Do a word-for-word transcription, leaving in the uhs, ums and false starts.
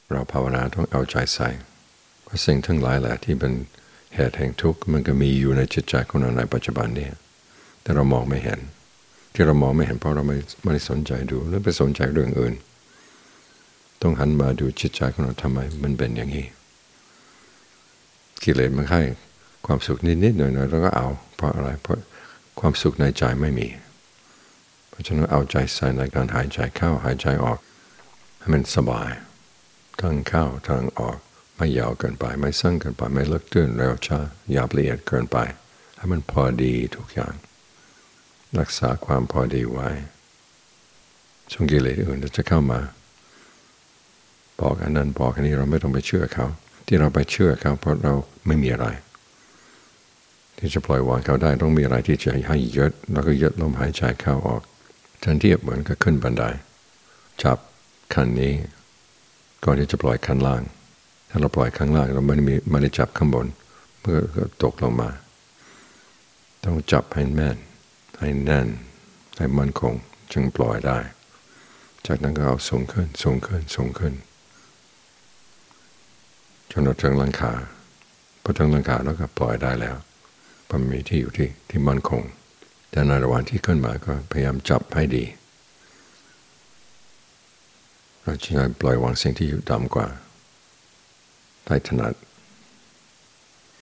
เราภาวนาต้องเอาใจใส่เพราะสิ่งทั้งหลายแหละที่เป็นเหตุแห่งทุกข์มันก็มีอยู่ในจิตใจของเราในปัจจุบันนี้แต่เรามองไม่เห็นที่เรามองไม่เห็นเพราะเราไม่ไม่ได้สนใจดูหรือไปสนใจเรื่องอื่นต้องหันมาดูจิตใจของเราทำไมมันเป็นอย่างนี้กิเลสมันให้ความสุขนิดๆหน่อยๆเราก็เอาเพราะอะไรเพราะความสุขในใจไม่มีเพราะฉะนั้นเอาใจใส่ในการหายใจเข้าหายใจออกให้มันสบายทั้งเข้าทั้งออกไม่ยาวเกินไปไม่สั้นเกินไปไม่ลึกตื้นเร็วช้าหยาบละเอียดเกินไปให้มันพอดีทุกอย่างรักษาความพอดีไว้ช่วงกิเลสอื่นจะเข้ามาบอกอันนั้นบอกอันนี้เราไม่ต้องไปเชื่อเขาที่เราไปเชื่อเขาเพราะเราไม่มีอะไรที่จะปล่อยวางเขาได้ต้องมีอะไรที่จะให้ยึดแล้วก็ยึดลมหายใจเข้าออกทันทีเหมือนกับขึ้นบันไดจับขั้นนี้ก่อนที่จะปล่อยขั้นล่างถ้าเราปล่อยข้างล่างเราไม่ได้มีไม่ได้จับข้างบนเมื่อตกลงมาต้องจับให้แน่นให้แน่นให้มั่นคงจึงปล่อยได้จากนั้นก็เอาสูงขึ้นสูงขึ้นสูงขึ้นจนถึงหลังคาพอถึงหลังคาแล้วก็ปล่อยได้แล้วมันมีที่อยู่ที่ที่มั่นคงแต่ในระหว่างที่ขึ้นมาก็พยายามจับให้ดีเราจึงปล่อยวางสิ่งที่อยู่ต่ำกว่าได้ถนัด